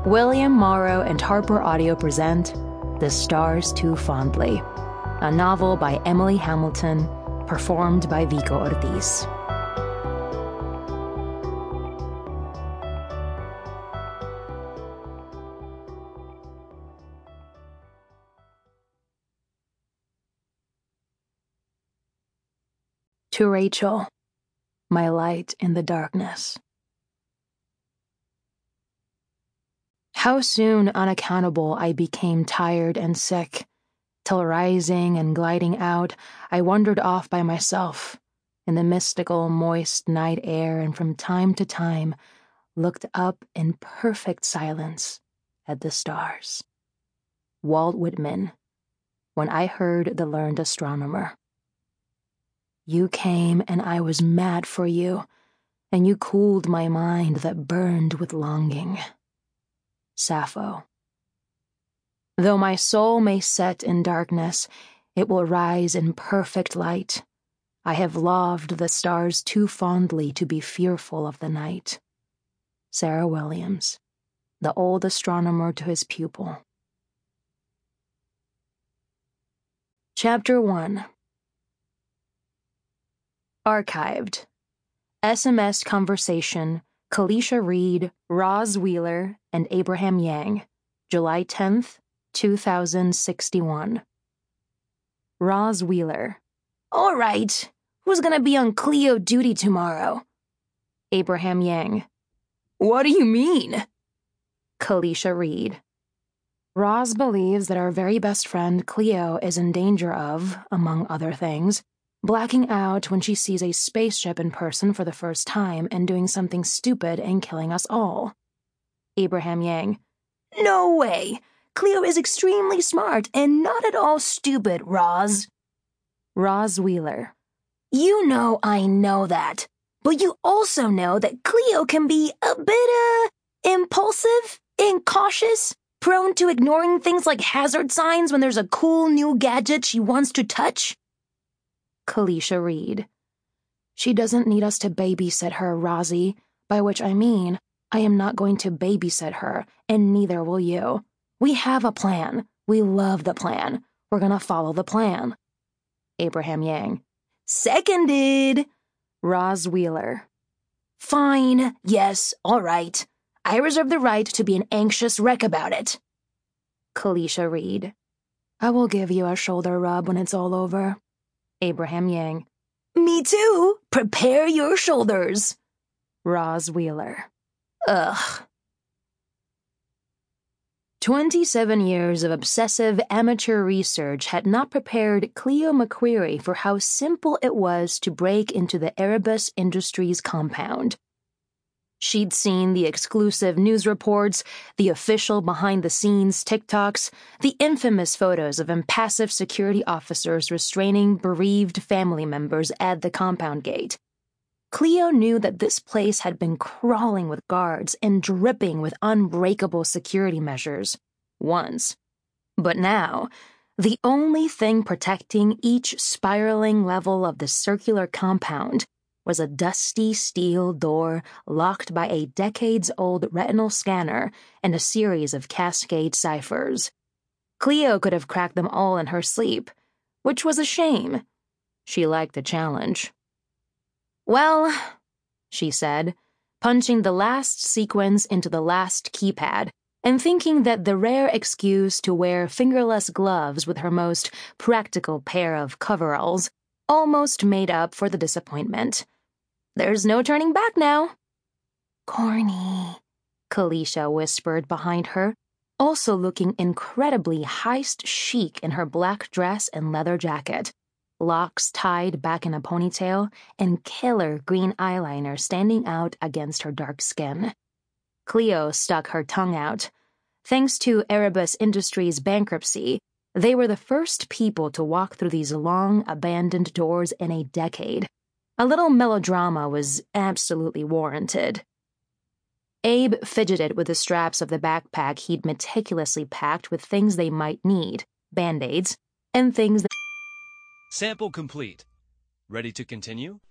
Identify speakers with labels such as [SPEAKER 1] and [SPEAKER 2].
[SPEAKER 1] William Morrow and Harper Audio present The Stars Too Fondly, a novel by Emily Hamilton, performed by Vico Ortiz. To Rachel, my light in the darkness. How soon, unaccountable, I became tired and sick, till rising and gliding out, I wandered off by myself in the mystical, moist night air, and from time to time looked up in perfect silence at the stars. Walt Whitman, When I Heard the Learned Astronomer. You came, and I was mad for you, and you cooled my mind that burned with longing. Sappho. Though my soul may set in darkness, it will rise in perfect light. I have loved the stars too fondly to be fearful of the night. Sarah Williams, the old astronomer to his pupil. Chapter 1. Archived. SMS conversation, Kalisha Reed, Roz Wheeler, and Abraham Yang, July 10th, 2061. Roz Wheeler. All right, who's gonna be on Cleo duty tomorrow? Abraham Yang. What do you mean? Kalisha Reed. Roz believes that our very best friend Cleo is in danger of, among other things, blacking out when she sees a spaceship in person for the first time and doing something stupid and killing us all. Abraham Yang. No way! Cleo is extremely smart and not at all stupid, Roz. Roz Wheeler. You know I know that, but you also know that Cleo can be a bit, impulsive, incautious, prone to ignoring things like hazard signs when there's a cool new gadget she wants to touch. Kalisha Reed. She doesn't need us to babysit her, Rozzy, by which I mean I am not going to babysit her, and neither will you. We have a plan. We love the plan. We're gonna follow the plan. Abraham Yang. Seconded. Roz Wheeler. Fine. Yes, all right. I reserve the right to be an anxious wreck about it. Kalisha Reed. I will give you a shoulder rub when it's all over. Abraham Yang. Me too. Prepare your shoulders. Roz Wheeler. Ugh. 27 years of obsessive amateur research had not prepared Cleo McQuarrie for how simple it was to break into the Erebus Industries compound. She'd seen the exclusive news reports, the official behind-the-scenes TikToks, the infamous photos of impassive security officers restraining bereaved family members at the compound gate. Cleo knew that this place had been crawling with guards and dripping with unbreakable security measures. Once. But now, the only thing protecting each spiraling level of the circular compound was a dusty steel door locked by a decades-old retinal scanner and a series of Cascade ciphers. Cleo could have cracked them all in her sleep, which was a shame. She liked the challenge. Well, she said, punching the last sequence into the last keypad and thinking that the rare excuse to wear fingerless gloves with her most practical pair of coveralls almost made up for the disappointment. There's no turning back now. Corny, Kalisha whispered behind her, also looking incredibly heist chic in her black dress and leather jacket, locks tied back in a ponytail, and killer green eyeliner standing out against her dark skin. Cleo stuck her tongue out. Thanks to Erebus Industries' bankruptcy, they were the first people to walk through these long, abandoned doors in a decade. A little melodrama was absolutely warranted. Abe fidgeted with the straps of the backpack he'd meticulously packed with things they might need, Band-Aids, and things that...
[SPEAKER 2] Sample complete. Ready to continue?